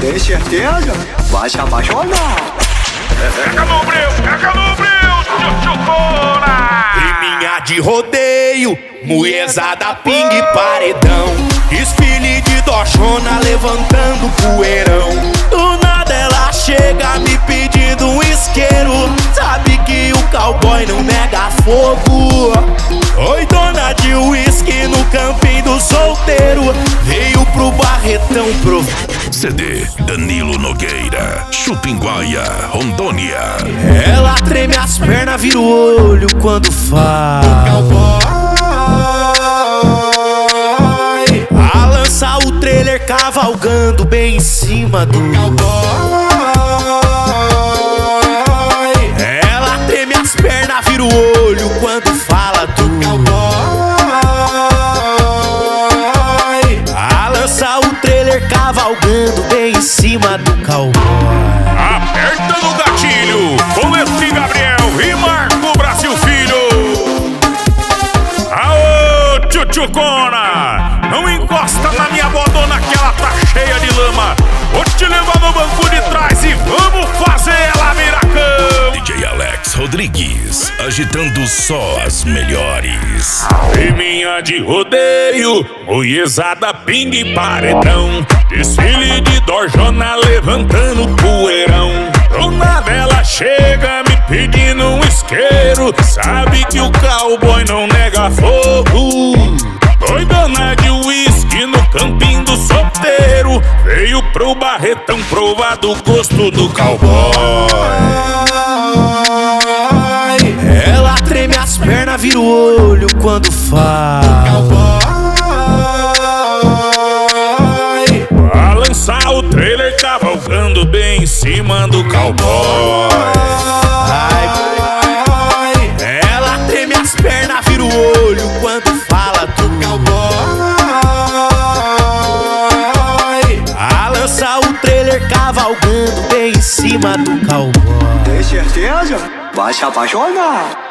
Tem certeza? Vai se apaixonar. Pega no breu, Tchutchucona! Riminha de rodeio, mulherzada, pingue, paredão. Desfile de dojona levantando poeirão. Do nada ela chega me pedindo um isqueiro. Sabe que o cowboy não nega fogo. Oi, dona de uísque no campinho do solteiro. Veio pro Barretão provar. CD Danilo Nogueira, Chupinguaia, Rondônia. Ela treme as pernas, vira o olho quando fala. A lança o trailer cavalgando bem em cima do cowboy. Ela treme as pernas, vira o olho quando fala do cowboy. A lança o trailer cavalgando bem em cima do cowboy. Aperta no gatilho, com esse Gabriel e Marco Brasil Filho. Aô, Tchutchucona! Não encosta na minha bodona que ela tá cheia de lama. Vou te levar no banco de trás e vamos fazer ela virar cama. DJ Alex Rodrigues, agitando só as melhores. Riminha de rodeio, mulherzada, pingue e paredão. Desfile de dojona levantando poeirão. Do nada ela chega me pedindo um isqueiro. Sabe que o cowboy não nega fogo. Doidona de uísque no campinho do solteiro. Veio pro Barretão provar do gosto do cowboy. Ela treme as pernas, vira o olho quando fala. Balançar o trailer cavalgando bem em cima do cowboy. Ela treme as pernas, vira o olho quando fala do cowboy. A lança o trailer cavalgando bem em cima do cowboy. Tem certeza? Vai se apaixonar.